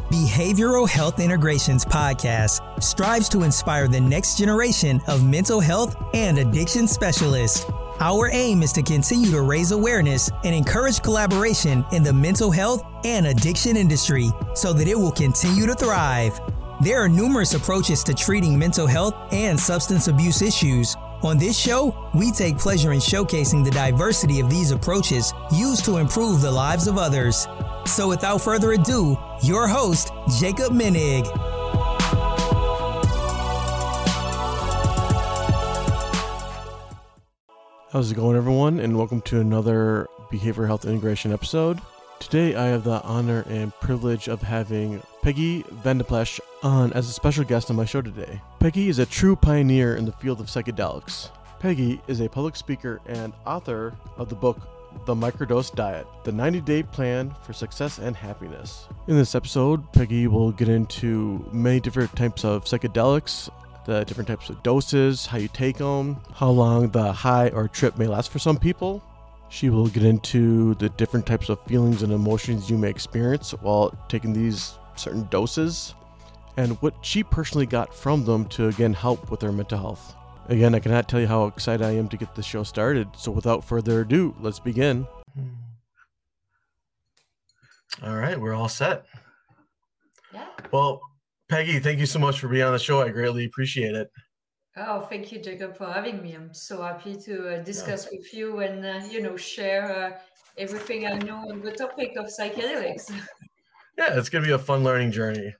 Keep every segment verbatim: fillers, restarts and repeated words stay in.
Behavioral Health Integrations podcast strives to inspire the next generation of mental health and addiction specialists. Our aim is to continue to raise awareness and encourage collaboration in the mental health and addiction industry so that it will continue to thrive. There are numerous approaches to treating mental health and substance abuse issues. On this show, we take pleasure in showcasing the diversity of these approaches used to improve the lives of others. So without further ado, your host, Jacob Menig. How's it going, everyone, and welcome to another Behavioral Health Integration episode. Today, I have the honor and privilege of having Peggy Vandeplesh on as a special guest on my show today. Peggy is a true pioneer in the field of psychedelics. Peggy is a public speaker and author of the book, The Microdose Diet, the ninety-day plan for success and happiness. In this episode, Peggy will get into many different types of psychedelics, the different types of doses, how you take them, how long the high or trip may last for some people. She will get into the different types of feelings and emotions you may experience while taking these certain doses, and what she personally got from them to, again, help with her mental health. Again, I cannot tell you how excited I am to get this show started, so without further ado, let's begin. All right, we're all set. Yeah. Well, Peggy, thank you so much for being on the show. I greatly appreciate it. Oh, thank you, Jacob, for having me. I'm so happy to uh, discuss yeah. with you and, uh, you know, share uh, everything I know on the topic of psychedelics. Yeah, it's going to be a fun learning journey.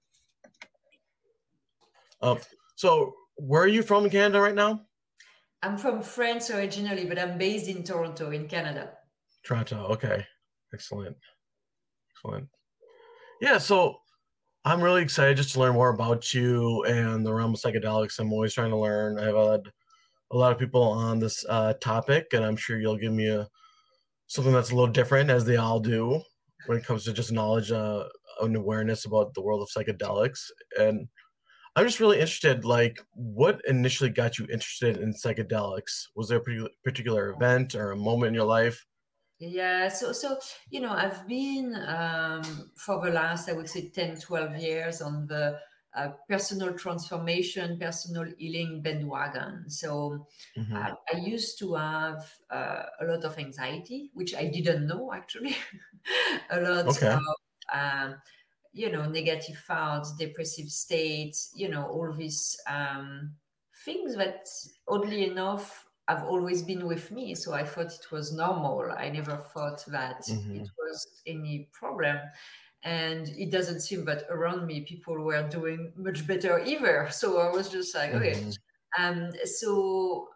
Uh, so where are you from in Canada right now? I'm from France originally, but I'm based in Toronto, in Canada. Toronto, okay. Excellent. Excellent. Yeah, so I'm really excited just to learn more about you and the realm of psychedelics. I'm always trying to learn. I've had a lot of people on this uh, topic, and I'm sure you'll give me a something that's a little different, as they all do, when it comes to just knowledge uh, and awareness about the world of psychedelics. And I'm just really interested, like, what initially got you interested in psychedelics? Was there a particular event or a moment in your life? Yeah, so, so you know, I've been um, for the last, I would say, ten, twelve years on the uh, personal transformation, personal healing bandwagon. So mm-hmm. uh, I used to have uh, a lot of anxiety, which I didn't know, actually. a lot okay. of, um, you know, negative thoughts, depressive states, you know, all these um, things that, oddly enough, have always been with me. So I thought it was normal. I never thought that mm-hmm. it was any problem. And it doesn't seem that around me people were doing much better either. So I was just like, okay. Mm-hmm. Um, so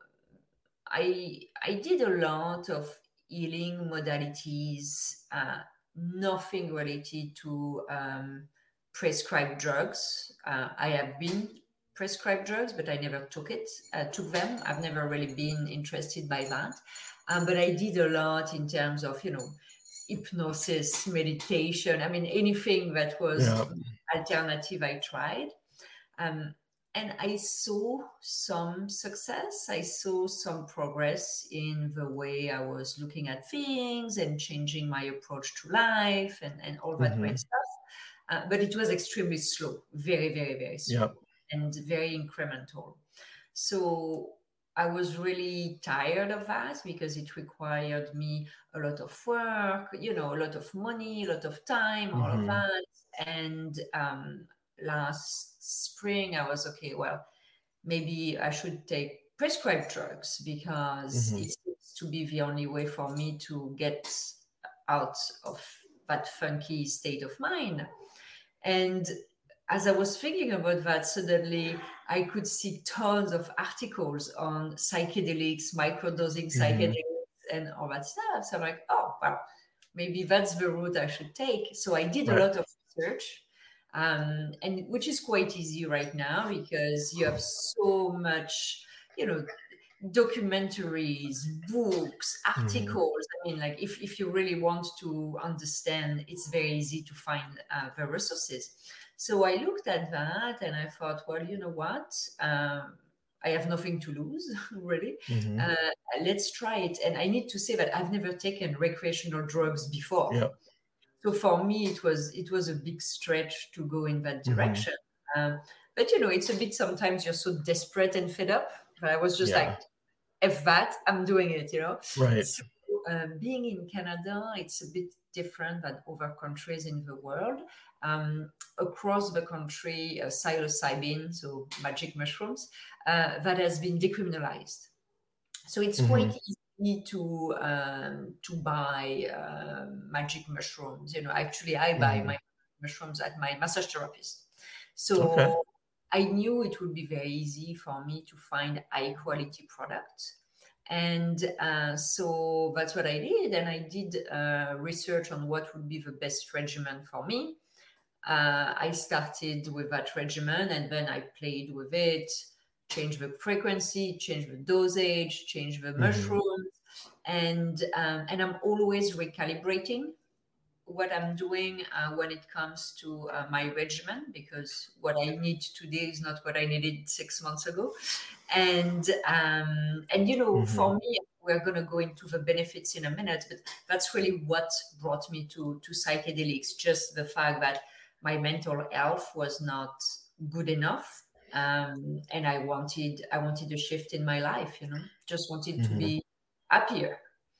I I did a lot of healing modalities, uh, nothing related to um, prescribed drugs. Uh, I have been prescribed drugs, but I never took it, uh, took them. I've never really been interested by that. Um, but I did a lot in terms of, you know, hypnosis, meditation. I mean, anything that was yeah. alternative, I tried. Um, and I saw some success. I saw some progress in the way I was looking at things and changing my approach to life and, and all that mm-hmm. great stuff. Uh, but it was extremely slow, very, very, very slow. Yep. And very incremental. So I was really tired of that because it required me a lot of work, you know, a lot of money, a lot of time, mm-hmm. all of that. And um, last spring, I was, okay, well, maybe I should take prescribed drugs because mm-hmm. it seems to be the only way for me to get out of that funky state of mind. And as I was thinking about that, suddenly I could see tons of articles on psychedelics, microdosing psychedelics, mm-hmm. and all that stuff. So I'm like, oh, well, maybe that's the route I should take. So I did right. a lot of research, um, and which is quite easy right now because you have so much, you know, documentaries, books, articles. Mm-hmm. I mean, like if, if you really want to understand, it's very easy to find uh, the resources. So I looked at that and I thought, well, you know what? Um, I have nothing to lose, really. Mm-hmm. Uh, let's try it. And I need to say that I've never taken recreational drugs before. Yeah. so for me, it was it was a big stretch to go in that Mm-hmm. direction. Um, but you know, it's a bit, sometimes you're so desperate and fed up. But I was just Yeah. like, F that, I'm doing it, you know. Right. So, um, being in Canada, it's a bit different than other countries in the world. Um, across the country, uh, psilocybin, so magic mushrooms, uh, that has been decriminalized. So it's Mm-hmm. quite easy to um, to buy uh, magic mushrooms. You know, actually, I buy Mm-hmm. my mushrooms at my massage therapist. So Okay. I knew it would be very easy for me to find high quality products. And uh, so that's what I did. And I did uh, research on what would be the best regimen for me. Uh, I started with that regimen, and then I played with it, changed the frequency, changed the dosage, changed the Mm-hmm. mushrooms. And, um, and I'm always recalibrating what I'm doing uh, when it comes to uh, my regimen, because what I need today is not what I needed six months ago. And um, and you know, Mm-hmm. for me, we're going to go into the benefits in a minute, but that's really what brought me to to psychedelics. Just the fact that my mental health was not good enough, um, and I wanted I wanted a shift in my life. You know, just wanted to Mm-hmm. be happier.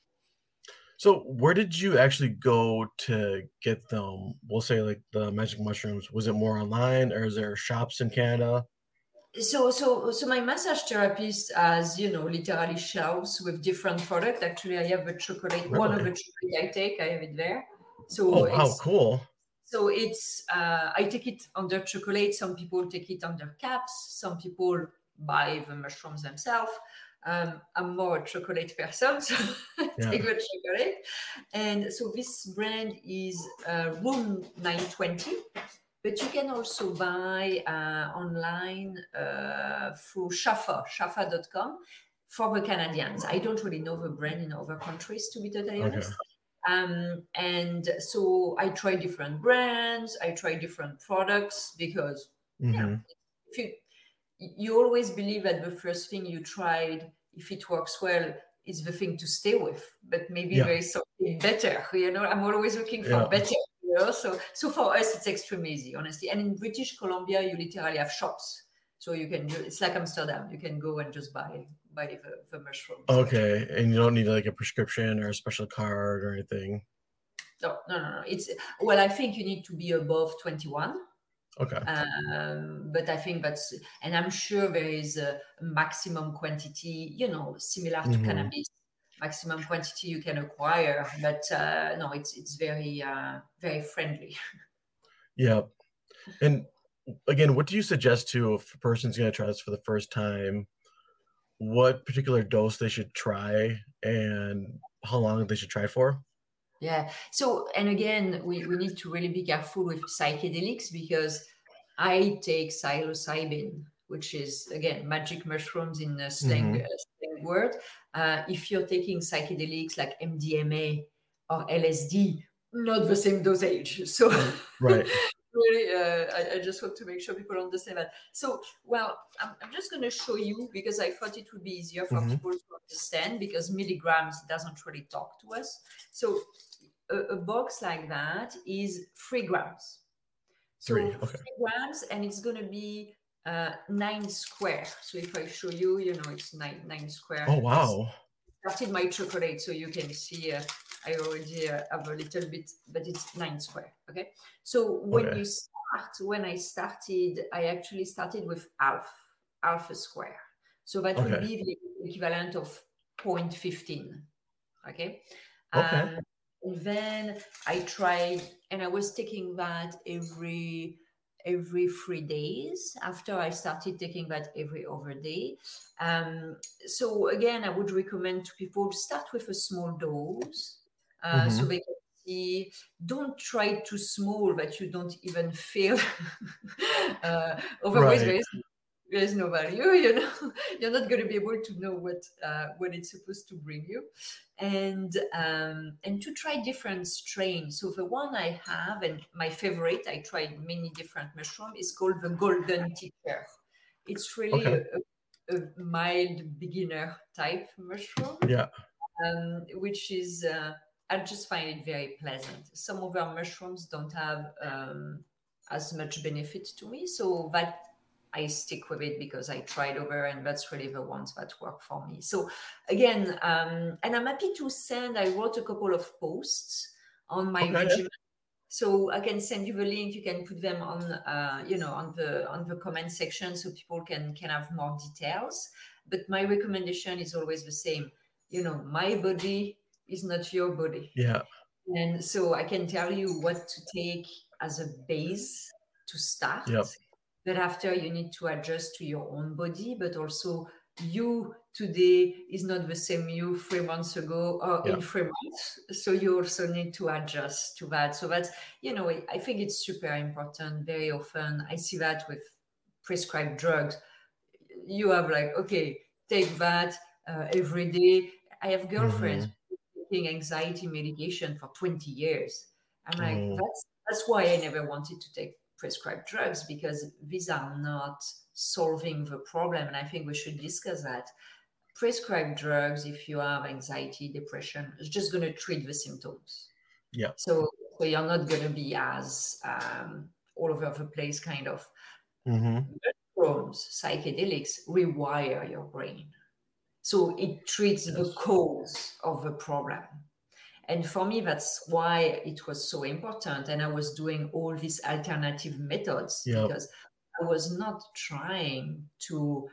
So where did you actually go to get them? We'll say like the magic mushrooms. Was it more online, or is there shops in Canada? So, so, so my massage therapist has, you know, literally shelves with different products. Actually, I have a chocolate. One of the Really? chocolate I take, I have it there. Oh, So wow, it's cool. so it's uh, I take it under chocolate. Some people take it under caps. Some people buy the mushrooms themselves. Um, I'm more a chocolate person, so I Yeah. take the chocolate. And so this brand is uh, Room nine twenty. But you can also buy uh, online uh, through Shafa, shafa dot com for the Canadians. I don't really know the brand in other countries, to be totally Okay. honest. Um, and so I try different brands, I try different products, because you know, Mm-hmm. if you you always believe that the first thing you tried, if it works well, is the thing to stay with. But maybe Yeah. there is something better. You know, I'm always looking for Yeah. better. You know, so so for us, it's extremely easy, honestly. And in British Columbia, you literally have shops, so you can. It's like Amsterdam. You can go and just buy buy the, the mushrooms. Okay, and you don't need like a prescription or a special card or anything. No, no, no, no. It's well, I think you need to be above twenty-one. Okay. Um, but I think that's, and I'm sure there is a maximum quantity, you know, similar to Mm-hmm. cannabis, maximum quantity you can acquire. But uh, no, it's it's very uh, very friendly. Yeah. And again, what do you suggest to if a person's going to try this for the first time? What particular dose they should try, and how long they should try for? Yeah. So, and again, we, we need to really be careful with psychedelics, because I take psilocybin, which is, again, magic mushrooms in a slang, Mm-hmm. uh, slang word. Uh, if you're taking psychedelics like M D M A or L S D, not the same dosage. So, Right. really, uh, I, I just want to make sure people understand that. So, well, I'm, I'm just going to show you, because I thought it would be easier for Mm-hmm. people to understand, because milligrams doesn't really talk to us. So, a, a box like that is three grams. So Three. Okay. three grams, and it's going to be uh, nine square. So if I show you, you know, it's nine nine square. Oh, wow. I started my chocolate, so you can see uh, I already uh, have a little bit, but it's nine square. Okay. So when Okay. you start, when I started, I actually started with half, half a square. So that Okay. would be the equivalent of zero point one five. Okay. Okay. Um, and then I tried, and I was taking that every every three days. After I started taking that every other day. Um, so again, I would recommend to people to start with a small dose, uh, Mm-hmm. so they can see. Don't try too small that you don't even feel. uh, otherwise, Right. there is there's no value, you know. You're not going to be able to know what uh, what it's supposed to bring you, and um, and to try different strains. So the one I have, and my favorite, I tried many different mushrooms, is called the Golden Teacher. It's really Okay. a, a mild beginner type mushroom, Yeah. um, which is uh, I just find it very pleasant. Some of our mushrooms don't have um, as much benefit to me, so that I stick with it because I tried over, and that's really the ones that work for me. So again, um, and I'm happy to send. I wrote a couple of posts on my Okay. regimen, so I can send you the link. You can put them on, uh, you know, on the on the comment section, so people can can have more details. But my recommendation is always the same. You know, my body is not your body. Yeah. And so I can tell you what to take as a base to start. Yep. But after, you need to adjust to your own body, but also you today is not the same you three months ago or Yeah. in three months. So you also need to adjust to that. So that's, you know, I think it's super important. Very often I see that with prescribed drugs. You have like, okay, take that uh, every day. I have girlfriends Mm-hmm. taking anxiety medication for twenty years. I'm like, Oh. that's that's why I never wanted to take prescribed drugs, because these are not solving the problem. And I think we should discuss that. Prescribed drugs, if you have anxiety, depression, is just going to treat the symptoms. Yeah. So, so you're not going to be as um, all over the place kind of. Mm-hmm. Mushrooms, psychedelics rewire your brain. So it treats Yes. the cause of the problem. And for me, that's why it was so important. And I was doing all these alternative methods Yep. because I was not trying to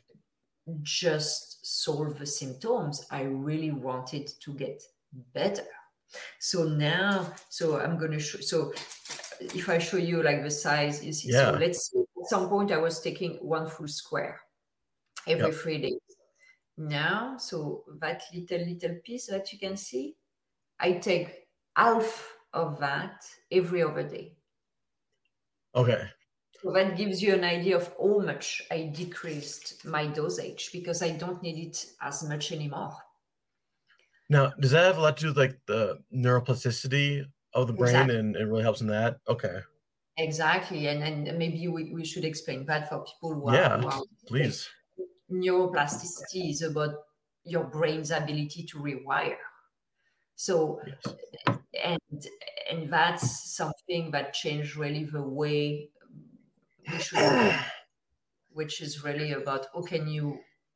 just solve the symptoms. I really wanted to get better. So now, so I'm going to show, so if I show you like the size, you see, Yeah. so let's, at some point I was taking one full square every Yep. three days. Now, so that little, little piece that you can see, I take half of that every other day. Okay. So that gives you an idea of how much I decreased my dosage because I don't need it as much anymore. Now, does that have a lot to do with like the neuroplasticity of the brain, Exactly. and it really helps in that? Okay. Exactly. And, and maybe we, we should explain that for people who Yeah, are, who are please. Neuroplasticity is about your brain's ability to rewire. So, Yes. and and that's something that changed really the way we should look at it, which is really about how can you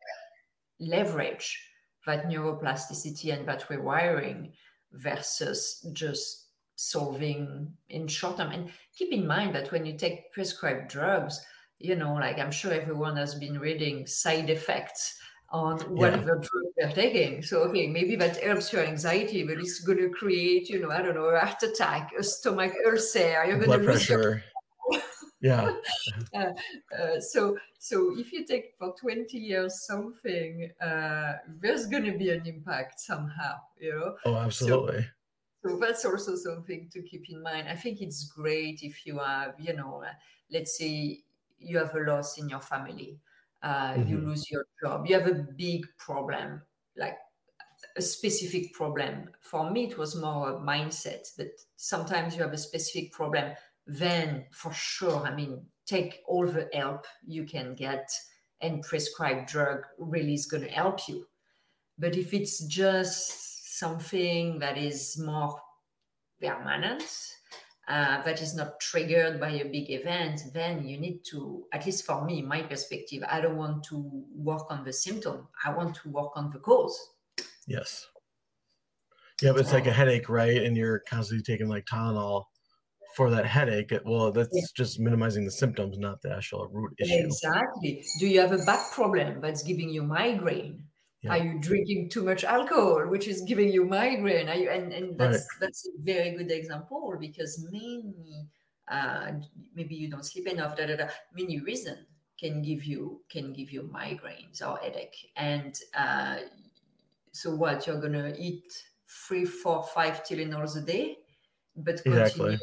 leverage that neuroplasticity and that rewiring versus just solving in short term. And keep in mind that when you take prescribed drugs, you know, like I'm sure everyone has been reading side effects on whatever drug they're taking. So, okay, maybe that helps your anxiety, but it's going to create, you know, I don't know, a heart attack, a stomach ulcer, you're going Blood to lose pressure. your... Yeah. uh, uh, so, so if you take for twenty years something, uh, there's going to be an impact somehow, you know? Oh, absolutely. So, so that's also something to keep in mind. I think it's great if you have, you know, uh, let's say you have a loss in your family, uh, Mm-hmm. you lose your job, you have a big problem, like a specific problem. For me, it was more a mindset, but sometimes you have a specific problem, then for sure, I mean, take all the help you can get, and prescribed drug really is going to help you. But if it's just something that is more permanent, uh, that is not triggered by a big event, then you need to, at least for me, my perspective, I don't want to work on the symptom. I want to work on the cause. Yes. Yeah, but it's like a headache, right? And you're constantly taking like Tylenol for that headache. Well, that's yeah. just minimizing the symptoms, not the actual root issue. Exactly. Do you have a back problem that's giving you migraine? Yeah. Are you drinking too much alcohol, which is giving you migraine? Are you, and and that's right. that's a very good example, because many uh, maybe you don't sleep enough. Da, da, da, many reasons can give you can give you migraines or headache. And uh, so what, you're gonna eat three, four, five Tylenols a day, but continue exactly.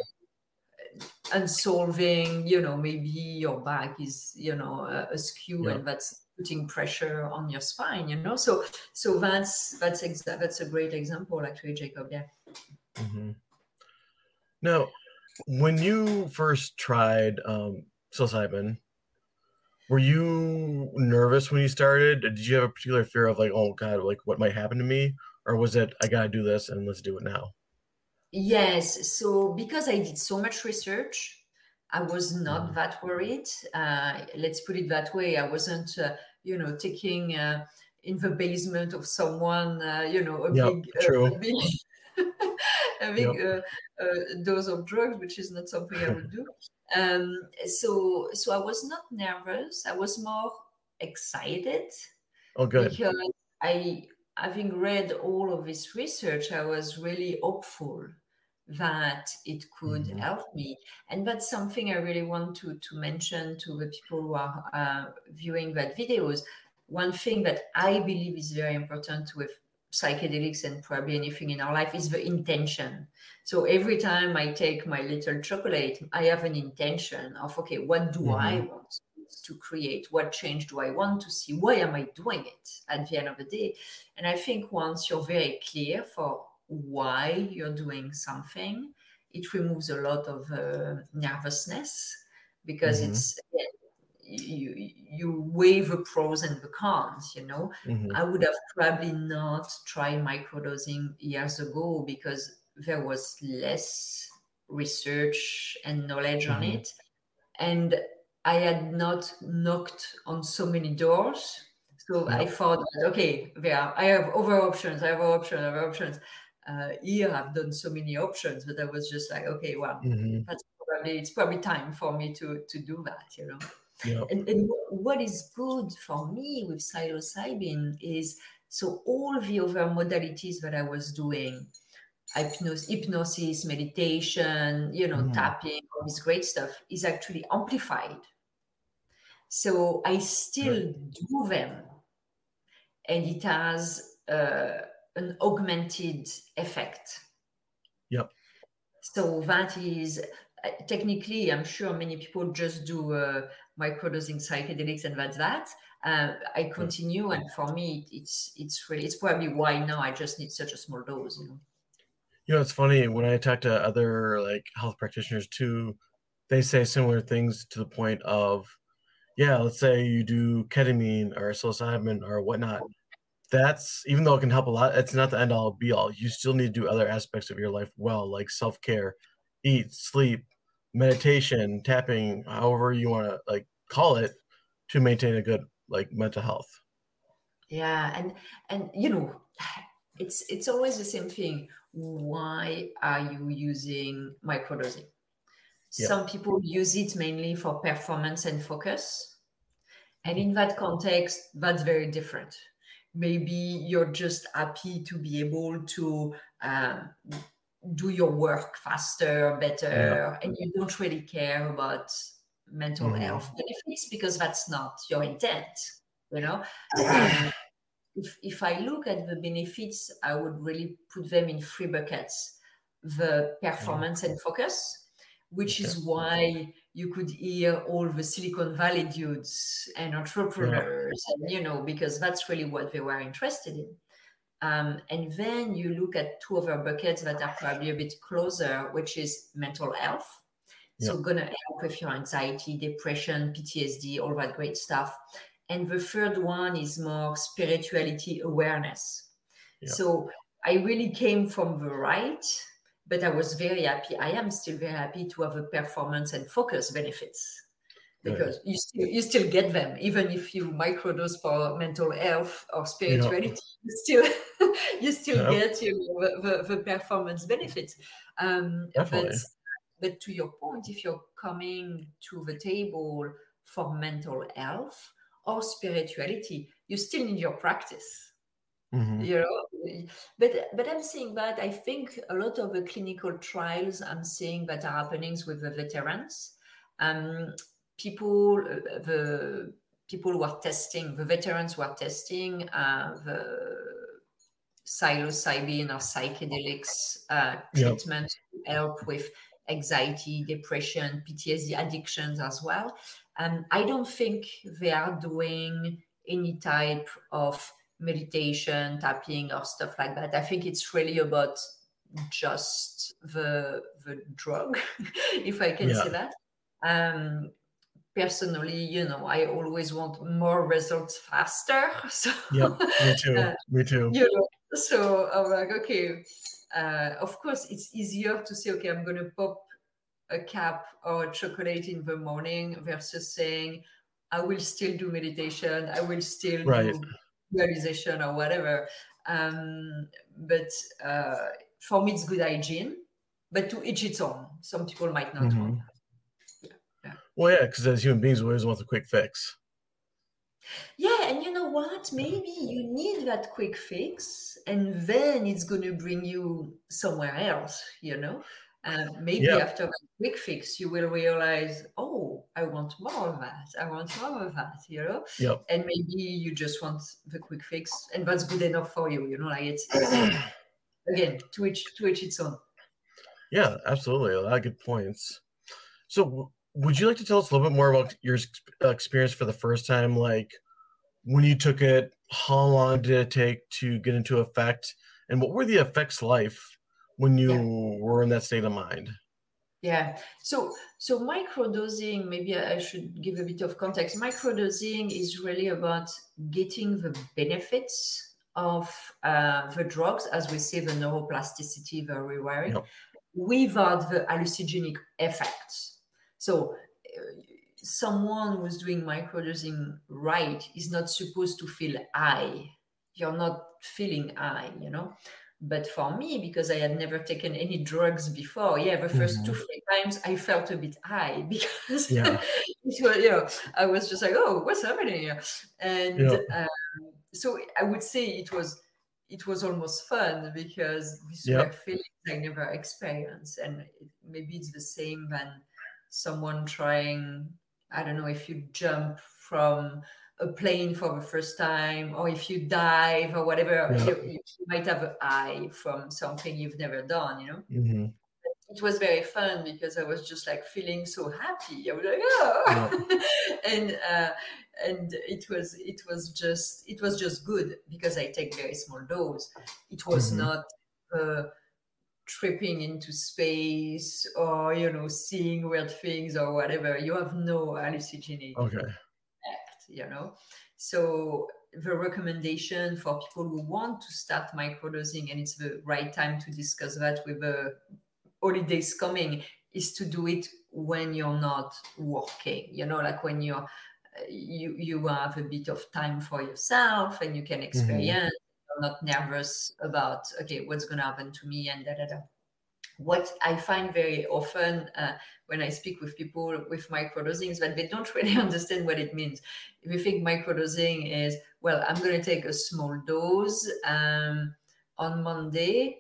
unsolving. You know, maybe your back is you know uh, askew, yeah. and that's putting pressure on your spine, you know. So, so that's that's exa- that's a great example, actually, Jacob. Yeah. Mm-hmm. Now, when you first tried um, psilocybin, were you nervous when you started? Did you have a particular fear of like, oh God, like what might happen to me, or was it, I got to do this and let's do it now? Yes. So because I did so much research, I was not Mhm. that worried. Uh, let's put it that way. I wasn't, uh, you know, taking uh, in the basement of someone, uh, you know, a Yep, big, true. uh, a big, a big Yep. uh, uh, dose of drugs, which is not something I would do. Um, so, so I was not nervous. I was more excited Oh, good. because I, having read all of this research, I was really hopeful that it could Mhm. help me. And that's something I really want to, to mention to the people who are uh, viewing that videos. One thing that I believe is very important with psychedelics and probably anything in our life is the intention. So every time I take my little chocolate, I have an intention of, okay, what do Mhm. I want to create? What change do I want to see? Why am I doing it at the end of the day? And I think once you're very clear for why you're doing something, it removes a lot of uh, nervousness because Mhm. it's you you weigh the pros and the cons. You know, Mhm. I would have probably not tried microdosing years ago because there was less research and knowledge on Mhm. it, and I had not knocked on so many doors. So I Yep. thought, okay, there I have other options. I have other options. I have options. Uh, here I've done so many options, but I was just like, okay, well, Mhm. that's probably it's probably time for me to to do that, you know. Yep. And, and what is good for me with psilocybin is so all the other modalities that I was doing, hypnosis, hypnosis, meditation, you know, Mhm. tapping, all this great stuff is actually amplified. So I still Good. do them, and it has uh, an augmented effect. Yep. So that is uh, technically, I'm sure many people just do uh, microdosing psychedelics, and that's that. Uh, I continue, and for me, it's it's really it's probably why now I just need such a small dose, you know. You know, it's funny when I talk to other like health practitioners too, they say similar things to the point of, yeah, let's say you do ketamine or psilocybin or whatnot. That's, even though it can help a lot, it's not the end all be all. You still need to do other aspects of your life well, like self-care, eat, sleep, meditation, tapping, however you want to like call it, to maintain a good like mental health. Yeah, and and you know, it's it's always the same thing. Why are you using microdosing? Yep. Some people use it mainly for performance and focus. And in that context, that's very different. Maybe you're just happy to be able to um, do your work faster, better, Yep. and you don't really care about mental Mhm. health benefits because that's not your intent, you know? Um, if, if I look at the benefits, I would really put them in three buckets. The performance and focus, which Okay. is why you could hear all the Silicon Valley dudes and entrepreneurs, and, you know, because that's really what they were interested in. Um, and then you look at two other buckets that are probably a bit closer, which is mental health. So Yep. gonna help with your anxiety, depression, P T S D, all that great stuff. And the third one is more spirituality awareness. Yep. So I really came from the right, but I was very happy. I am still very happy to have a performance and focus benefits because Good. you still you still get them, even if you microdose for mental health or spirituality. Yep. You still you still Yep. get, you know, the, the, the performance benefits. Um, Definitely. but but to your point, if you're coming to the table for mental health or spirituality, you still need your practice. Mhm. You know, but but I'm saying that I think a lot of the clinical trials I'm seeing that are happening with the veterans, um, people, uh, the people who are testing, the veterans who are testing uh, the psilocybin or psychedelics uh, Yep. treatment to help with anxiety, depression, P T S D, addictions as well. And I don't think they are doing any type of meditation, tapping, or stuff like that. I think it's really about just the the drug, if I can Yeah. say that. Um, personally, you know, I always want more results faster. So, Yep. Me too. uh, Me too. you know, So I'm like, okay, uh, of course, it's easier to say, okay, I'm going to pop a cap or a chocolate in the morning versus saying, I will still do meditation, I will still Right. do visualization or whatever. Um, but uh, for me, it's good hygiene, but to each its own. Some people might not Mhm. want that. Yeah, yeah. Well, yeah, because as human beings, we always want the quick fix. Yeah, and you know what? Maybe you need that quick fix, and then it's going to bring you somewhere else, you know? Uh, maybe Yeah. after a quick fix, you will realize, oh, I want more of that. I want more of that, you know? Yep. And maybe you just want the quick fix, and that's good enough for you, you know? Like it's, it's again, to each, to each its own. Yeah, absolutely. A lot of good points. So, w- would you like to tell us a little bit more about your ex- uh, experience for the first time? Like when you took it, how long did it take to get into effect? And what were the effects like when you Yeah. were in that state of mind? Yeah. So so microdosing, maybe I should give a bit of context. Microdosing is really about getting the benefits of uh, the drugs, as we say, the neuroplasticity, the rewiring, Yep. without the hallucinogenic effects. So uh, someone who's doing microdosing right is not supposed to feel high. You're not feeling high, you know. But for me, because I had never taken any drugs before, yeah, the first two, Mhm. three times I felt a bit high because Yeah. it was, you know, I was just like, oh, what's happening here? And Yep. um, so I would say it was it was almost fun because these were Yep. feelings I never experienced. And it, maybe it's the same when someone trying, I don't know, if you jump from a plane for the first time, or if you dive or whatever, Yep. you, you might have an eye from something you've never done, you know. hmm It was very fun because I was just like feeling so happy. I was like, oh, Yep. and uh, and it was it was just it was just good because I take very small dose. It was Mhm. not uh, tripping into space or you know seeing weird things or whatever. You have no hallucinogenic Okay. effect, you know. So the recommendation for people who want to start microdosing, and it's the right time to discuss that with the holidays coming, is to do it when you're not working, you know, like when you're you you have a bit of time for yourself and you can experience, you're not nervous about okay, what's going to happen to me and da da da. What I find very often uh, when I speak with people with microdosing is that they don't really understand what it means. If you think microdosing is, well, I'm going to take a small dose um, on Monday,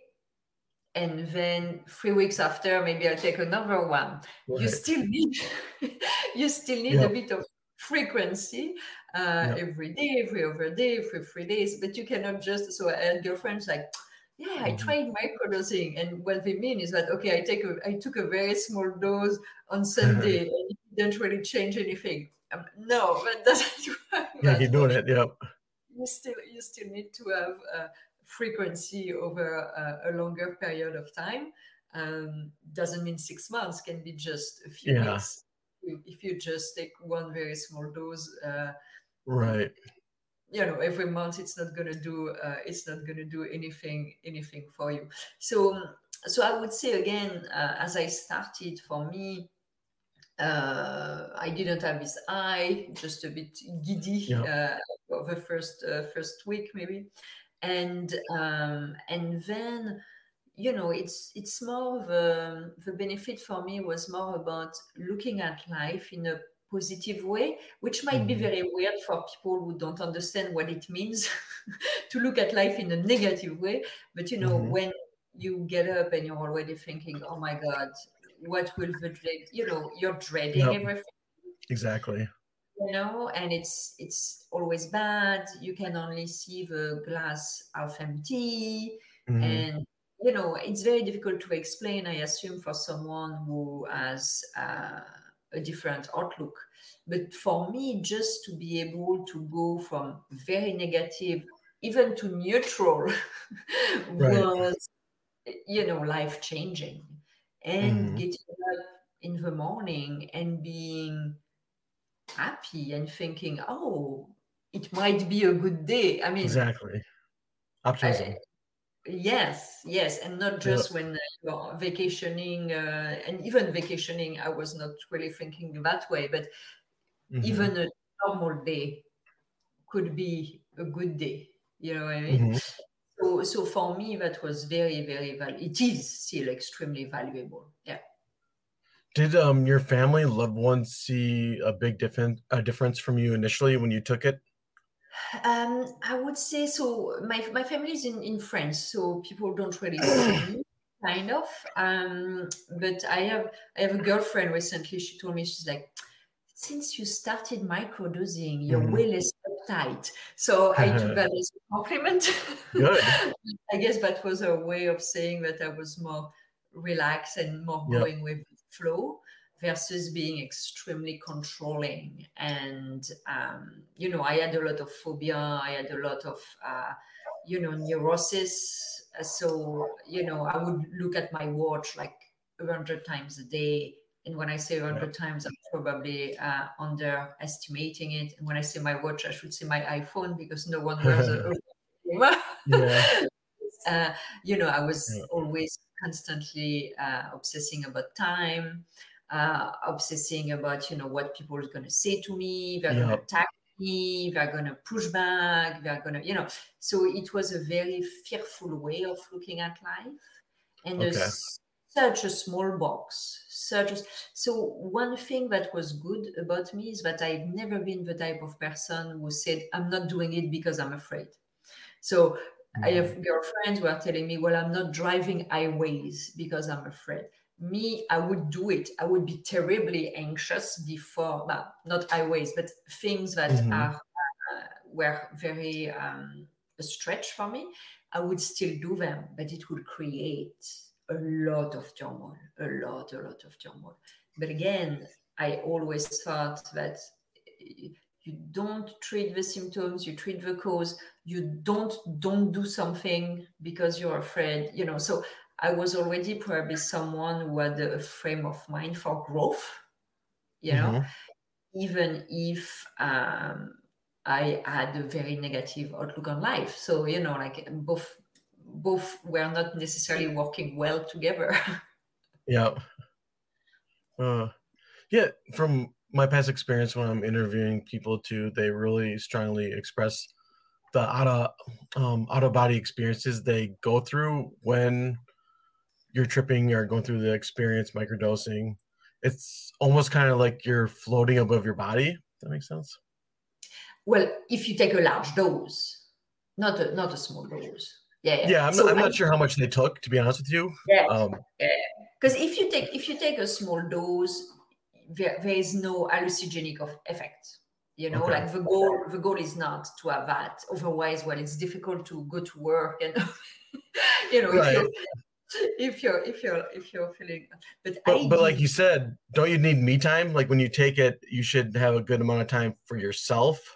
and then three weeks after, maybe I'll take another one. You Right. still need, you still need a Yep. bit of frequency uh, Yep. every day, every other day, every three days. But you cannot just. So I had girlfriends like, yeah, I Mhm. tried microdosing, and what they mean is that okay, I take a, I took a very small dose on Sunday, and it didn't really change anything. Um, no, that doesn't work. Yeah, That keep way doing it. Yep. you still you still need to have uh, frequency over a, a longer period of time. Um, doesn't mean six months, can be just a few Yeah. weeks. If you just take one very small dose, uh, Right. you know, every month, it's not going to do uh, it's not going to do anything anything for you. So so I would say again, uh, as I started, for me, uh, I didn't have this eye, just a bit giddy Yep. uh, for the first uh, first week maybe, and um, and then you know it's it's more of a, the benefit for me was more about looking at life in a positive way, which might be Mhm. very weird for people who don't understand what it means to look at life in a negative way. But you know, Mhm. when you get up and you're already thinking, "Oh my God, what will the dread?" You know, you're dreading Yep. everything, Exactly. you know, and it's it's always bad. You can only see the glass half empty, Mhm. and you know it's very difficult to explain, I assume, for someone who has uh, a different outlook. But for me, just to be able to go from very negative even to neutral Right. was, you know, life changing. And Mhm. getting up in the morning and being happy and thinking, oh, it might be a good day. I mean, Exactly. I, Optimism. Yes, yes, and not just when you're vacationing, uh, and even vacationing, I was not really thinking that way, but Mhm. even a normal day could be a good day. You know what I mean? Mhm. So, so for me, that was very, very valuable. It is still extremely valuable. Yeah. Did um your family, loved ones see a big difference a difference from you initially when you took it? Um, I would say so. My my family is in, in France, so people don't really see me, kind of. Um, but I have I have a girlfriend recently. She told me, she's like, since you started microdosing, you're Mhm. way less uptight. So I took that as a compliment. Good. I guess that was a way of saying that I was more relaxed and more Yep. going with the flow versus being extremely controlling. And, um, you know, I had a lot of phobia. I had a lot of, uh, you know, neurosis. So, you know, I would look at my watch like a hundred times a day. And when I say a hundred times, I'm probably uh, underestimating it. And when I say my watch, I should say my iPhone, because no one wears a, a Yeah. uh, you know, I was Yeah. always constantly uh, obsessing about time, uh, obsessing about, you know, what people are going to say to me. They're going to Yep. attack me. They're going to push back. They're going to, you know, so it was a very fearful way of looking at life. And a Okay. s- such a small box, such a, so one thing that was good about me is that I've never been the type of person who said, I'm not doing it because I'm afraid. So I have girlfriends who are telling me, well, I'm not driving highways because I'm afraid. Me, I would do it. I would be terribly anxious before, well, not highways, but things that Mhm. are uh, were very um, a stretch for me. I would still do them, but it would create a lot of turmoil, a lot, a lot of turmoil. But again, I always thought that you don't treat the symptoms, you treat the cause. You don't don't do something because you're afraid, you know. So I was already probably someone who had a frame of mind for growth, you know, Mhm. even if um, I had a very negative outlook on life. So, you know, like both both were not necessarily working well together. Yeah. Uh, yeah, from my past experience when I'm interviewing people too, they really strongly express the out of um, out of body experiences they go through when you're tripping or going through the experience microdosing. It's almost kind of like you're floating above your body. That makes sense. Well, if you take a large dose, not a not a small dose. Yeah, yeah. Yeah, I'm not, So I'm I, not sure how much they took, to be honest with you. yeah, Um, yeah. Because if you take if you take a small dose, there, there is no hallucinogenic of effect. You know, Okay. like the goal the goal is not to have that. Otherwise, well, it's difficult to go to work and you know, if Right. you're if you're if you're if you're feeling, but But I but like did. you said, don't you need me time? Like when you take it, you should have a good amount of time for yourself.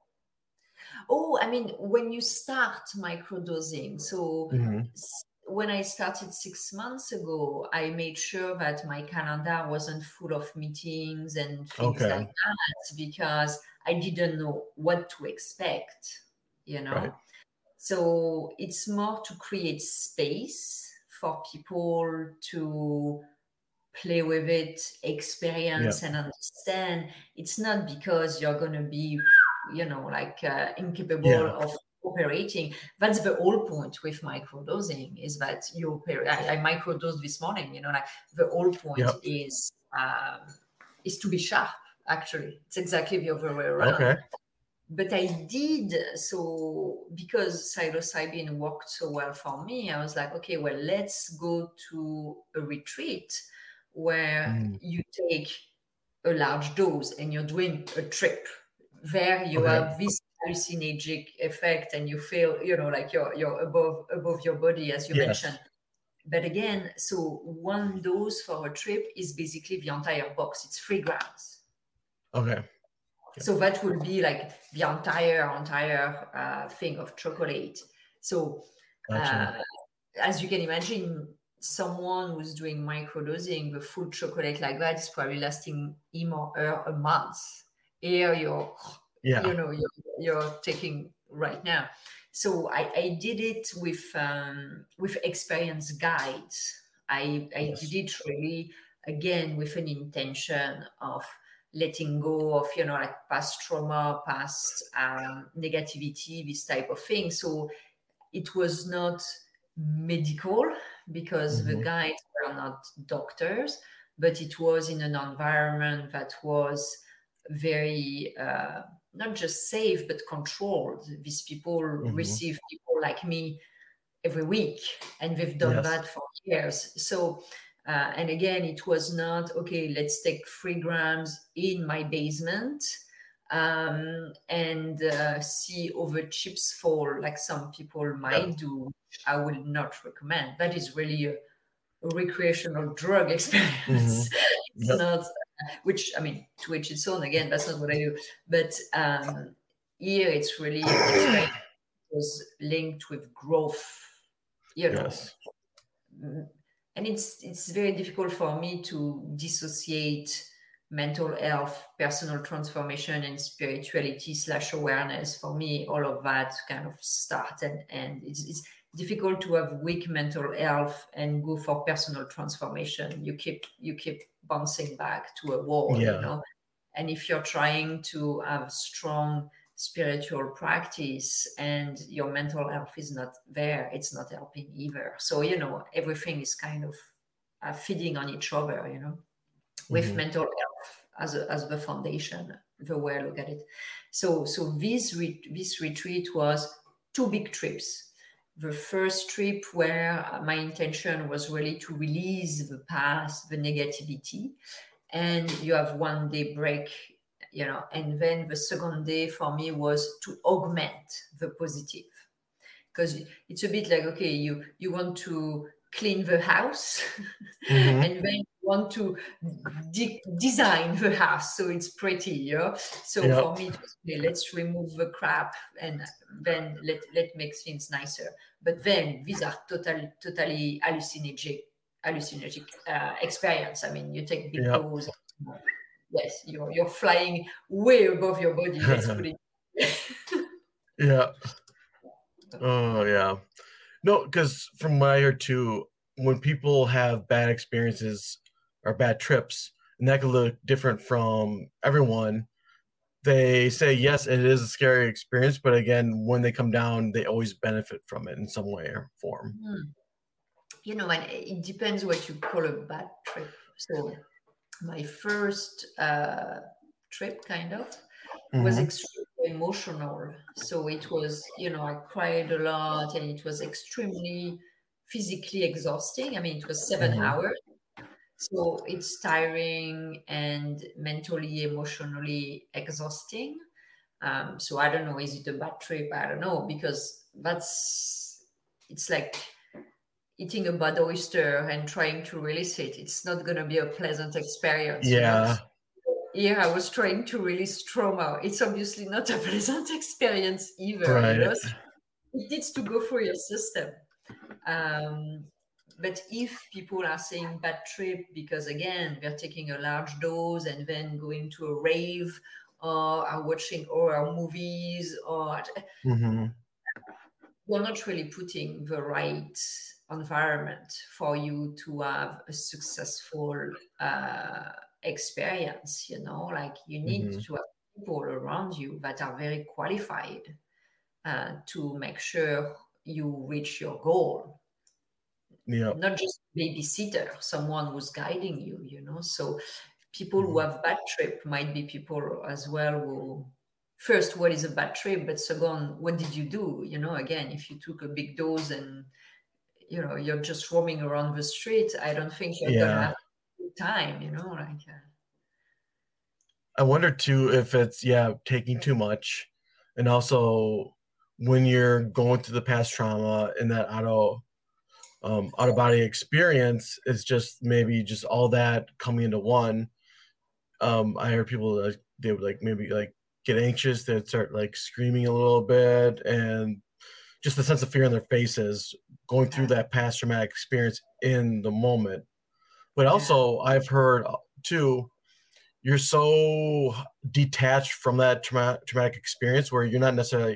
Oh, I mean, when you start microdosing, so Mhm. s- when I started six months ago, I made sure that my calendar wasn't full of meetings and things Okay. like that because I didn't know what to expect, you Right. know? So it's more to create space for people to play with it, Yeah. experience and understand. It's not because you're going to be, you know, like uh, incapable Yeah. of operating. That's the whole point with microdosing is that you operate. I, I microdosed this morning, you know, like the whole point Yep. is um, is to be sharp. Actually, it's exactly the other way around. Okay. But I did so because psilocybin worked so well for me. I was like, okay, well, let's go to a retreat where Mm. you take a large dose and you're doing a trip. There you Okay. have this hallucinogenic effect and you feel, you know, like you're you're above above your body, as you Yes. mentioned. But again, so one dose for a trip is basically the entire box. It's three grams. Okay. So that would be like the entire entire uh, thing of chocolate. So Gotcha. uh, as you can imagine, someone who's doing microdosing, the full chocolate like that is probably lasting him or her a month. Here you're, Yeah. you know, you're, you're taking right now. So I, I did it with um, with experienced guides. I, I Yes. did it really, again, with an intention of letting go of, you know, like past trauma, past um, negativity, this type of thing. So it was not medical because Mm-hmm. the guides were not doctors, but it was in an environment that was very, uh, not just safe, but controlled. These people Mm-hmm. receive people like me every week, and they've done Yes. that for years. So, uh, and again, it was not, okay, let's take three grams in my basement um, and uh, see over chips fall like some people might Yeah. do. I will not recommend. That is really a, a recreational drug experience. Mm-hmm. It's Yep. not, which, I mean, to each its own. Again, that's not what I do. But um, here it's really an experience that was linked with growth, you know. Yes. And it's it's very difficult for me to dissociate mental health, personal transformation, and spirituality slash awareness. For me, all of that kind of start and end. It's, it's difficult to have weak mental health and go for personal transformation. You keep you keep bouncing back to a wall, Yeah. you know. And if you're trying to have strong spiritual practice and your mental health is not there, it's not helping either. So, you know, everything is kind of uh, feeding on each other, you know, with Mm-hmm. mental health as a, as the foundation, the way I look at it. So, so this, re- this retreat was two big trips. The first trip where my intention was really to release the past, the negativity, and you have one day break, you know, and then the second day for me was to augment the positive, because it's a bit like, okay, you you want to clean the house Mm-hmm. and then you want to de- design the house so it's pretty, you know. So Yep. for me it was, okay, let's remove the crap and then let let make things nicer. But then these are totally totally hallucinogenic hallucinogenic uh, experience. I mean, you take big Yep. dose. Yes, you're you're flying way above your body. Let's put it. Yeah. Oh, yeah. No, because from what I heard too, when people have bad experiences or bad trips, and that could look different from everyone, they say, yes, it is a scary experience, but again, when they come down, they always benefit from it in some way or form. Hmm. You know, and it depends what you call a bad trip. So my first uh, trip kind of was Mm-hmm. extremely emotional. So it was, you know, I cried a lot and it was extremely physically exhausting. I mean, it was seven Mm-hmm. hours. So it's tiring and mentally, emotionally exhausting. Um, so I don't know, is it a bad trip? I don't know, because that's, it's like eating a bad oyster and trying to release it. It's not going to be a pleasant experience. You know? Yeah. Here I was trying to release trauma. It's obviously not a pleasant experience either. Right. You know? It needs to go through your system. Um, but if people are saying bad trip because, again, they're taking a large dose and then going to a rave or are watching horror movies, or Mm-hmm. you're not really putting the right environment for you to have a successful uh, experience, you know, like you need Mm-hmm. to have people around you that are very qualified uh, to make sure you reach your goal. Yeah. Not just babysitter, someone who's guiding you, you know. So people Mm-hmm. who have bad trip might be people as well who, first, what is a bad trip? But second, what did you do? You know, again, if you took a big dose and, you know, you're just roaming around the street, I don't think you're Yeah. going to have a good time, you know, like. Uh, I wonder too if it's, yeah, taking too much, and also when you're going through the past trauma and that auto um, out of body experience, it's just maybe just all that coming into one. Um, I heard people like they would like maybe like get anxious, they'd start like screaming a little bit, and just the sense of fear in their faces going through that past traumatic experience in the moment. But also, I've heard too, you're so detached from that trauma, traumatic experience where you're not necessarily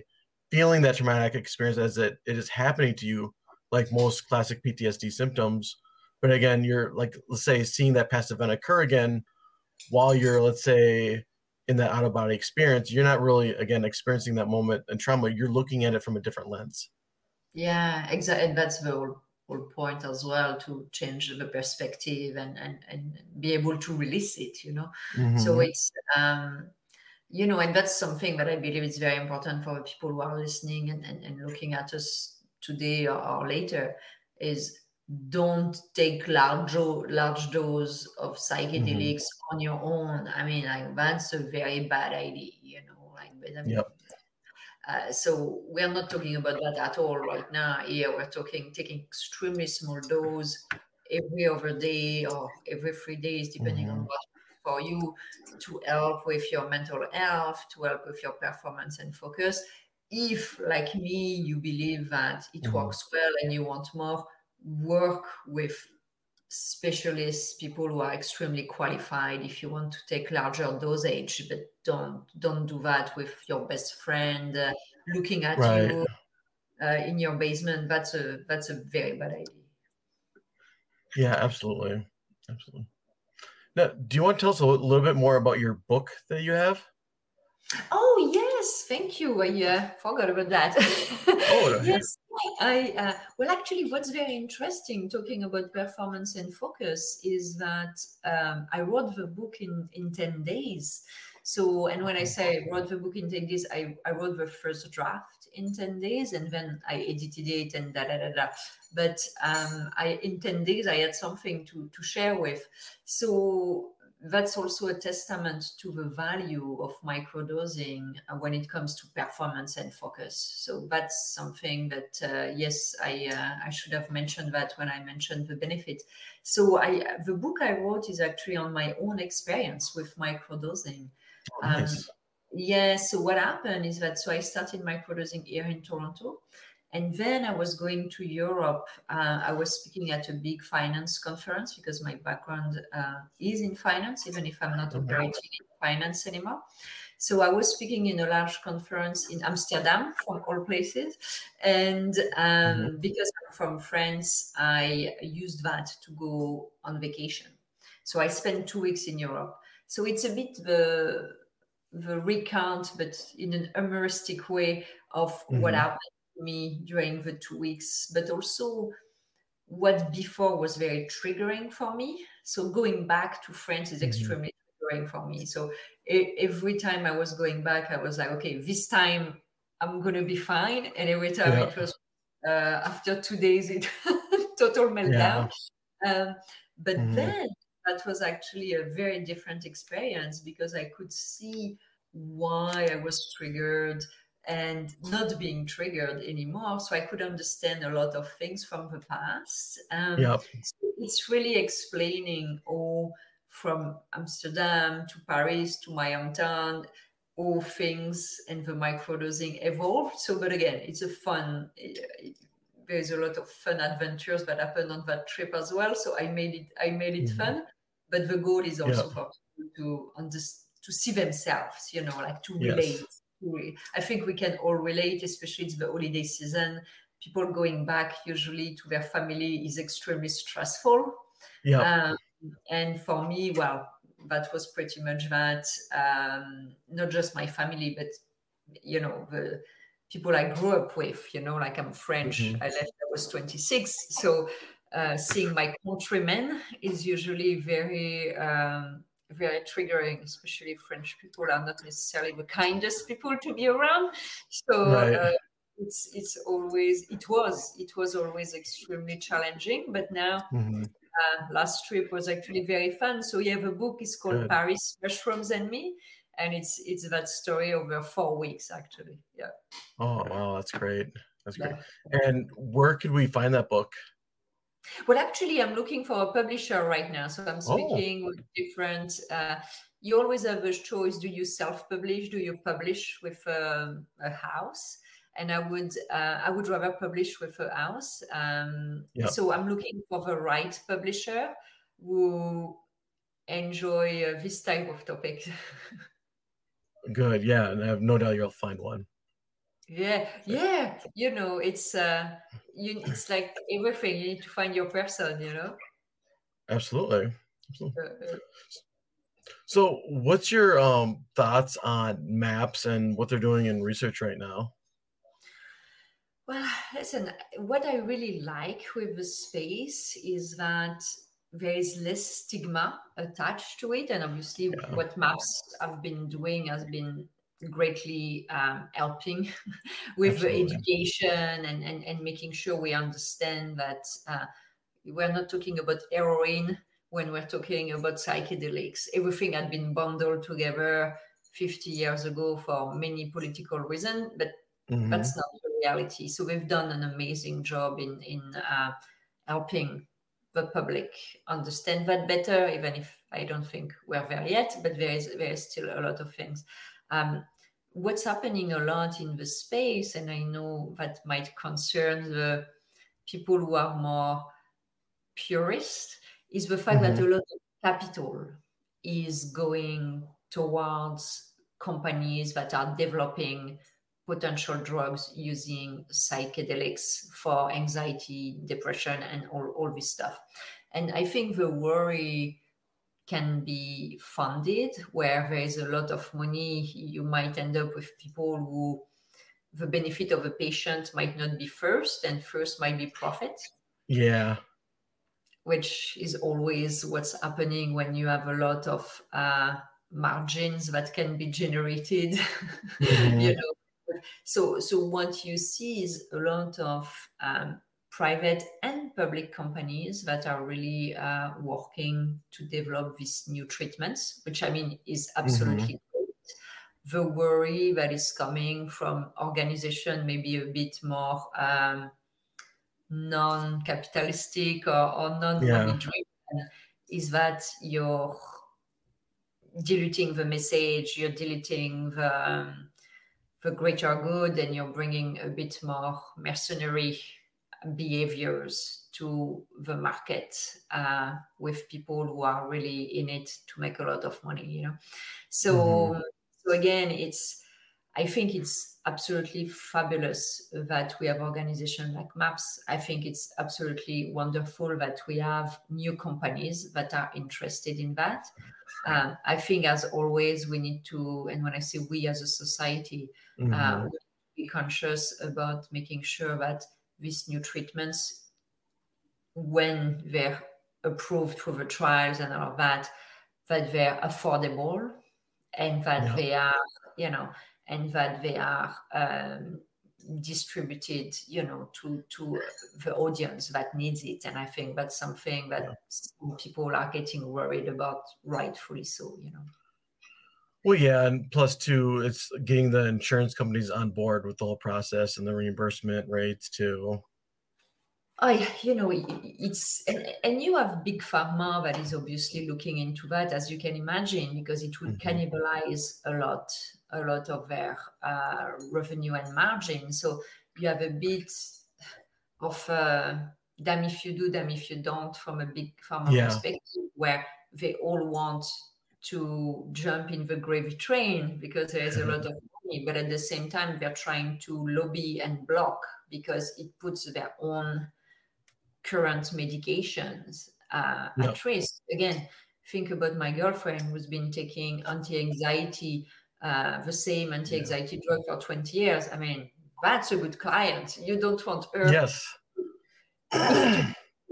feeling that traumatic experience as it, it is happening to you, like most classic P T S D symptoms. But again, you're like, let's say, seeing that past event occur again while you're, let's say, in that out-of-body experience, you're not really, again, experiencing that moment and trauma. You're looking at it from a different lens. Yeah, exactly. And that's the whole, whole point as well, to change the perspective and, and, and be able to release it, you know. Mm-hmm. So it's, um, you know, and that's something that I believe is very important for the people who are listening and, and, and looking at us today or, or later, is don't take large large dose of psychedelics mm-hmm. on your own. I mean, like, that's a very bad idea, you know, like, but I mean, yep. Uh, so we're not talking about that at all right now. Here we're talking taking extremely small dose every other day or every three days, depending mm-hmm. on what for you, to help with your mental health, to help with your performance and focus. If, like me, you believe that it mm-hmm. works well and you want more, work with specialists, people who are extremely qualified if you want to take larger dosage, but don't don't do that with your best friend uh, looking at right. you uh, in your basement. That's a that's a very bad idea. Yeah, absolutely, absolutely. Now, do you want to tell us a little bit more about your book that you have? Oh yes, thank you. I uh, forgot about that. Oh yes. I uh, well, actually, what's very interesting talking about performance and focus is that um, I wrote the book in in ten days. So, and when I say I wrote the book in ten days, I, I wrote the first draft in ten days, and then I edited it and da da da da. But um, I in ten days I had something to to share with. So that's also a testament to the value of microdosing when it comes to performance and focus. So that's something that, uh, yes, I uh, I should have mentioned that when I mentioned the benefit. So I the book I wrote is actually on my own experience with microdosing. Oh, nice. Um, yeah, so what happened is that, so I started microdosing here in Toronto. And then I was going to Europe. Uh, I was speaking at a big finance conference because my background uh, is in finance, even if I'm not mm-hmm. operating in finance anymore. So I was speaking in a large conference in Amsterdam, from all places. And um, mm-hmm. because I'm from France, I used that to go on vacation. So I spent two weeks in Europe. So it's a bit the, the recount, but in an humoristic way, of mm-hmm. what happened me during the two weeks, but also what before was very triggering for me. So going back to France is extremely mm-hmm. triggering for me. So every time I was going back, I was like, okay, this time I'm going to be fine. And every time yeah. it was, uh, after two days, it total meltdown. Yeah. Um, but mm-hmm. then that was actually a very different experience because I could see why I was triggered and not being triggered anymore. So I could understand a lot of things from the past. Um, yep. So it's really explaining all from Amsterdam to Paris to my hometown, all things and the microdosing evolved. So, but again, it's a fun, it, it, there's a lot of fun adventures that happened on that trip as well. So I made it, I made it mm-hmm. fun, but the goal is also yep. for people to understand, to see themselves, you know, like to relate. Yes. I think we can all relate, especially it's the holiday season. People going back usually to their family is extremely stressful. Yeah. Um, and for me, well, that was pretty much that. Um, not just my family, but you know, the people I grew up with. You know, like I'm French. Mm-hmm. I left. I was twenty-six, so uh, seeing my countrymen is usually very. Um, very triggering, especially French people are not necessarily the kindest people to be around. So right. uh, it's it's always, it was, it was always extremely challenging. But now, mm-hmm. uh, last trip was actually very fun. So yeah, the book is called Good. Paris, Mushrooms and Me. And it's it's that story over four weeks, actually. Yeah. Oh, wow. That's great. That's great. Yeah. And where could we find that book? Well, actually, I'm looking for a publisher right now. So I'm speaking oh. with different, uh, you always have a choice. Do you self-publish? Do you publish with um, a house? And I would uh, I would rather publish with a house. Um, yep. So I'm looking for the right publisher who enjoy uh, this type of topic. Good. Yeah. And I have no doubt you'll find one. Yeah, yeah. You know, it's uh, you. It's like everything. You need to find your person. You know. Absolutely. Absolutely. Uh, uh, So, what's your um, thoughts on MAPS and what they're doing in research right now? Well, listen. What I really like with the space is that there is less stigma attached to it, and obviously, Yeah. what MAPS have been doing has been greatly um, helping with Absolutely. the education and, and and making sure we understand that uh, we're not talking about heroin when we're talking about psychedelics. Everything had been bundled together fifty years ago for many political reasons, but Mhm. that's not the reality. So we've done an amazing job in in uh, helping the public understand that better, even if I don't think we're there yet, but there is there is still a lot of things. Um, what's happening a lot in the space, and I know that might concern the people who are more purist, is the fact that a Mhm. lot of capital is going towards companies that are developing potential drugs using psychedelics for anxiety, depression, and all, all this stuff. And I think the worry can be funded where there is a lot of money. You might end up with people who the benefit of a patient might not be first, and first might be profit, Yeah. which is always what's happening when you have a lot of uh, margins that can be generated. Mhm. You know, so so what you see is a lot of um, private and public companies that are really uh, working to develop these new treatments, which I mean is absolutely Mhm. great. The worry that is coming from organization maybe a bit more um, non-capitalistic or, or non-money Yeah. driven is that you're diluting the message, you're diluting the, um, the greater good, and you're bringing a bit more mercenary behaviors to the market uh, with people who are really in it to make a lot of money, you know. So, Mhm. so again, it's I think it's absolutely fabulous that we have organizations like MAPS. I think it's absolutely wonderful that we have new companies that are interested in that. Um, I think, as always, we need to, and when I say we as a society, uh, we Mhm. need to be conscious about making sure that these new treatments, when they're approved through the trials and all of that, that they're affordable and that Yeah. they are, you know, and that they are um, distributed, you know, to to the audience that needs it. And I think that's something Yeah. that some people are getting worried about, rightfully so, you know. Well, yeah, and plus too, it's getting the insurance companies on board with the whole process and the reimbursement rates too. Oh, yeah, you know, it- it's and, and you have big pharma that is obviously looking into that, as you can imagine, because it would Mhm. cannibalize a lot, a lot of their uh, revenue and margin. So you have a bit of uh, damn if you do, damn if you don't, from a big pharma Yeah. perspective, where they all want to jump in the gravy train because there is a lot of money, but at the same time they're trying to lobby and block because it puts their own current medications uh, Yeah. at risk. Again, think about my girlfriend who's been taking anti-anxiety, uh, the same anti-anxiety drug for twenty years. I mean, that's a good client. You don't want her. Yes. If to,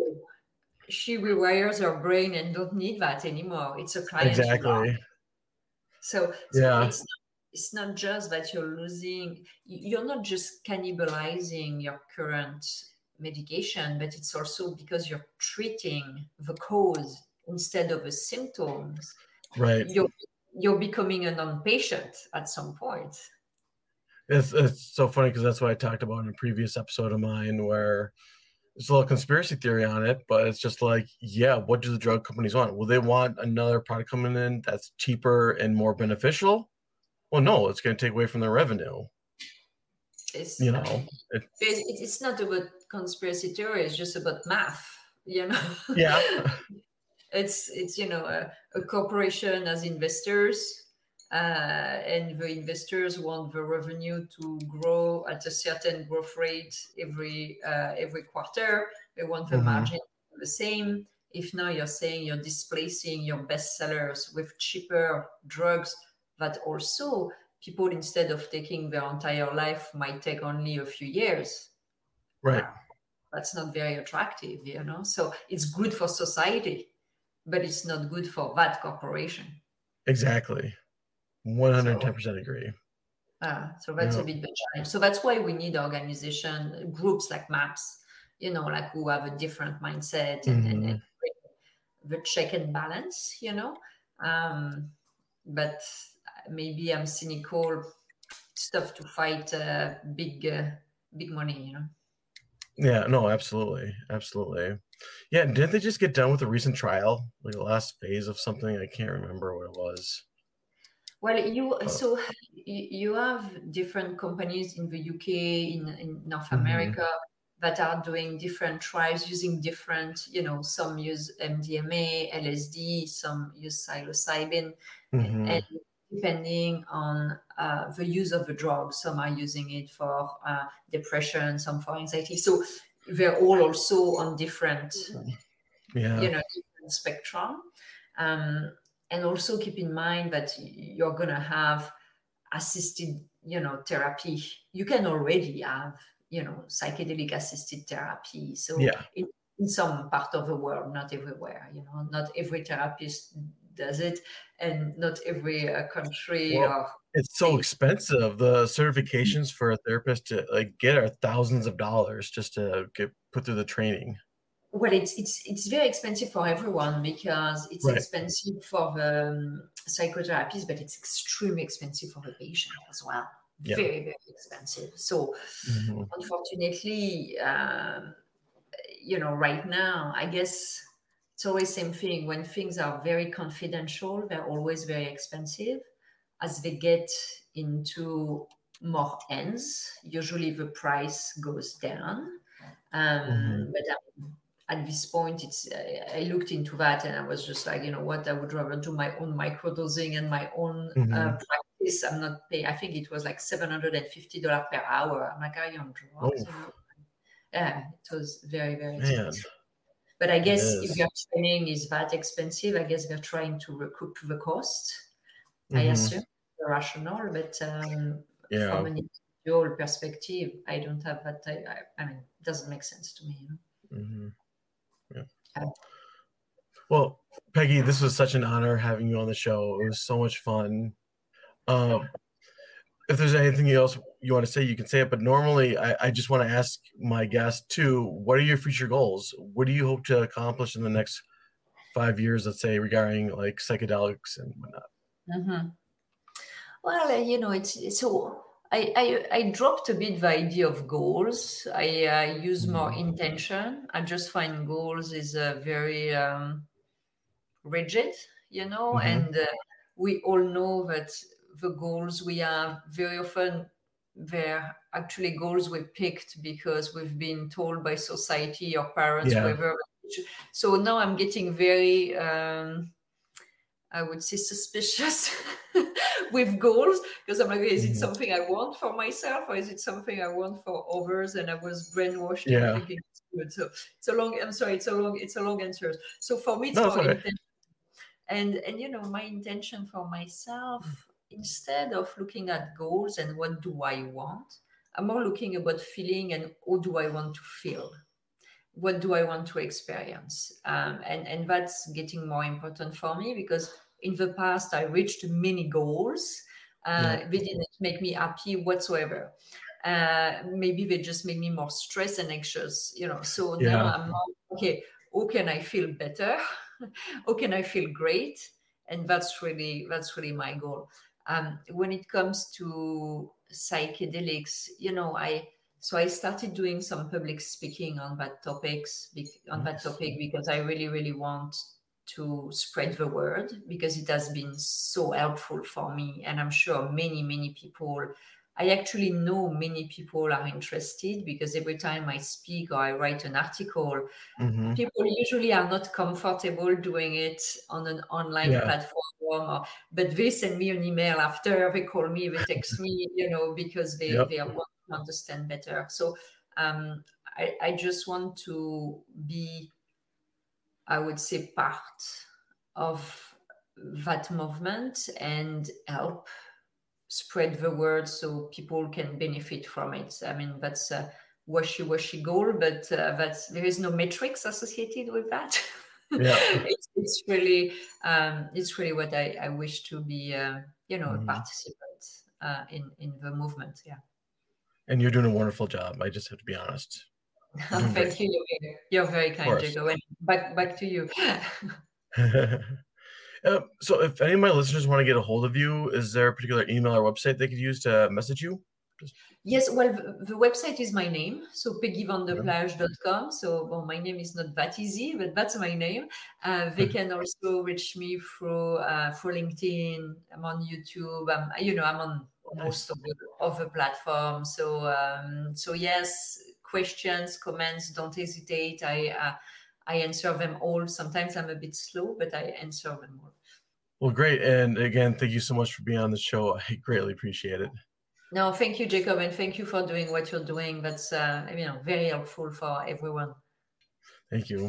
she rewires her brain and don't need that anymore. It's a client you love. Exactly. So, so Yeah. it's it's not just that you're losing. You're not just cannibalizing your current medication, but it's also because you're treating the cause instead of the symptoms. Right. You're you're becoming a non-patient at some point. It's it's so funny because that's what I talked about in a previous episode of mine where there's a little conspiracy theory on it, but it's just like, yeah, what do the drug companies want? Will they want another product coming in that's cheaper and more beneficial? Well, no, it's going to take away from their revenue. It's You I know, mean, it, it's it's not about conspiracy theory. It's just about math. You know. yeah, it's it's you know a, a corporation as investors. uh, and the investors want the revenue to grow at a certain growth rate every uh, every quarter. They want the Mhm. margin the same. If now you're saying you're displacing your best sellers with cheaper drugs, that also people, instead of taking their entire life, might take only a few years. Right. Wow, that's not very attractive, you know. So it's good for society, but it's not good for that corporation. Exactly. one hundred ten percent agree. Uh, so that's Yeah. a bit the challenge. So that's why we need organization groups like MAPS, you know, like who have a different mindset and, and, and the check and balance, you know. Um, but maybe I'm cynical. Stuff to fight uh, big, uh, big money, you know. Yeah, no, absolutely, absolutely. Yeah, didn't they just get done with a recent trial, like the last phase of something? I can't remember what it was. Well, you Oh. so you you have different companies in the U K, in, in North Mhm. America, that are doing different trials using different, you know, some use M D M A, L S D, some use psilocybin, Mhm. and depending on uh, the use of the drug, some are using it for uh, depression, some for anxiety. So they're all also on different, Yeah. you know, different spectrum. Um, and also keep in mind that you're going to have assisted, you know, therapy. You can already have, you know, psychedelic assisted therapy. So Yeah. in, in some part of the world, not everywhere, you know, not every therapist does it, and not every uh, country Well, or it's so state. expensive. The certifications for a therapist to like get are thousands of dollars just to get put through the training. Well, it's it's it's very expensive for everyone because it's Right. expensive for the um, psychotherapists, but it's extremely expensive for the patient as well. Yeah. Very, very expensive. So, Mhm. unfortunately, um, you know, right now, I guess it's always same thing. When things are very confidential, they're always very expensive. As they get into more hands, usually the price goes down. Um, Mhm. but um, at this point, it's I, I looked into that and I was just like, you know what, I would rather do my own microdosing and my own uh, Mhm. practice. I'm not paying. I think it was like seven hundred fifty dollars per hour. I'm like, are you on drugs? Oh. You know? Yeah, it was very, very Man, expensive. But I it guess if is. your training is that expensive, I guess they're trying to recoup the cost. I Mhm. assume the rationale, but um, Yeah. from an individual perspective, I don't have that. I, I, I mean, it doesn't make sense to me. You know? Mhm. Yeah. Um, Well, Peggy, this was such an honor having you on the show. It was so much fun. Um, if there's anything else you want to say, you can say it. But normally, I, I just want to ask my guest too: what are your future goals? What do you hope to accomplish in the next five years? Let's say regarding like psychedelics and whatnot. Mm-hmm. Well, uh, you know, it's, it's so. I, I, I dropped a bit the idea of goals. I uh, use more Mhm. intention. I just find goals is uh, very um, rigid, you know, Mhm. and uh, we all know that the goals we have very often they're actually goals we picked because we've been told by society or parents, Yeah. whoever. So now I'm getting very, um, I would say, suspicious with goals because I'm like, is it Mhm. something I want for myself or is it something I want for others? And I was brainwashed Yeah. into thinking it's good. So it's a long. I'm sorry, it's a long. It's a long answer. So for me, it's No, it's more okay. intention. And and you know, my intention for myself, instead of looking at goals and what do I want, I'm more looking about feeling and how do I want to feel. What do I want to experience? Um, and, and that's getting more important for me because in the past I reached many goals. Uh, Yeah. They didn't make me happy whatsoever. Uh, maybe they just made me more stressed and anxious, you know. So Yeah. now I'm more, okay, how can I feel better? How can I feel great? And that's really, that's really my goal. Um, when it comes to psychedelics, you know, I, so I started doing some public speaking on that topics on that Nice. topic because I really, really want to spread the word because it has been so helpful for me. And I'm sure many, many people, I actually know many people are interested because every time I speak or I write an article, Mhm. people usually are not comfortable doing it on an online Yeah. platform Or, but they send me an email after, they call me, they text me, you know, because they, yep. they want to understand better. So um, I, I just want to be, I would say, part of that movement and help spread the word so people can benefit from it. I mean, that's a washy-washy goal, but uh, that's, there is no metrics associated with that. Yeah. it's, it's really, um, it's really what I, I wish to be, uh, you know, mm-hmm. a participant uh, in, in the movement. Yeah. And you're doing a wonderful job. I just have to be honest. Oh, thank great. you. You're very kind, Jacob. And back, back to you. uh, so if any of my listeners want to get a hold of you, is there a particular email or website they could use to message you? Just... Yes, well, the, the website is my name, so peggy van der plage dot com. So, well, my name is not that easy, but that's my name. Uh, they can also reach me through uh, through LinkedIn. I'm on YouTube. I'm, you know, I'm on most of the, of the platforms. So, um, so yes, questions, comments, don't hesitate. I uh, I answer them all. Sometimes I'm a bit slow, but I answer them all. Well, great. And again, thank you so much for being on the show. I greatly appreciate it. No, thank you, Jacob, and thank you for doing what you're doing. That's uh, you know, very helpful for everyone. Thank you.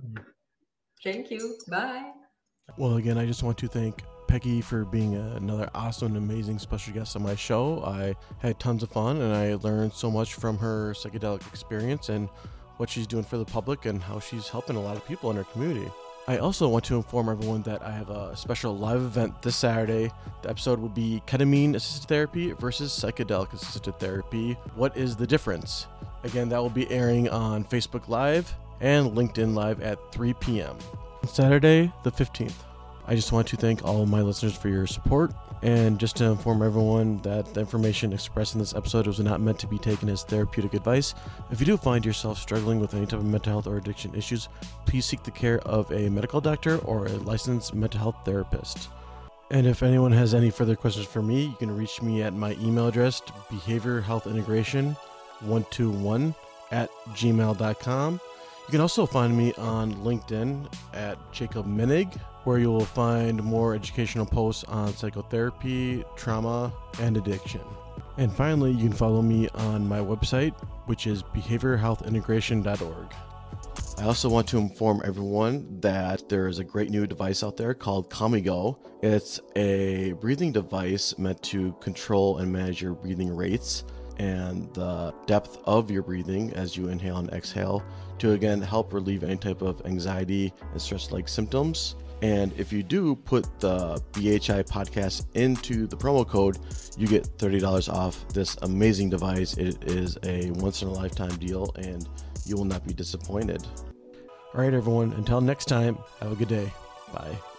Thank you. Bye. Well, again, I just want to thank Peggy for being a, another awesome and amazing special guest on my show. I had tons of fun, and I learned so much from her psychedelic experience and what she's doing for the public and how she's helping a lot of people in her community. I also want to inform everyone that I have a special live event this Saturday. The episode would be ketamine-assisted therapy versus psychedelic-assisted therapy. What is the difference? Again, that will be airing on Facebook Live and LinkedIn Live at three p.m. Saturday, the fifteenth. I just want to thank all of my listeners for your support, and just to inform everyone that the information expressed in this episode was not meant to be taken as therapeutic advice. If you do find yourself struggling with any type of mental health or addiction issues, please seek the care of a medical doctor or a licensed mental health therapist. And if anyone has any further questions for me, you can reach me at my email address, behavior health integration one two one at gmail dot com. You can also find me on LinkedIn at Jacob Menig, where you will find more educational posts on psychotherapy, trauma, and addiction. And finally, you can follow me on my website, which is behavior health integration dot org. I also want to inform everyone that there is a great new device out there called CalmiGo. It's a breathing device meant to control and manage your breathing rates and the depth of your breathing as you inhale and exhale to, again, help relieve any type of anxiety and stress-like symptoms. And if you do put the B H I podcast into the promo code, you get thirty dollars off this amazing device. It is a once-in-a-lifetime deal, and you will not be disappointed. All right, everyone, until next time, have a good day. Bye.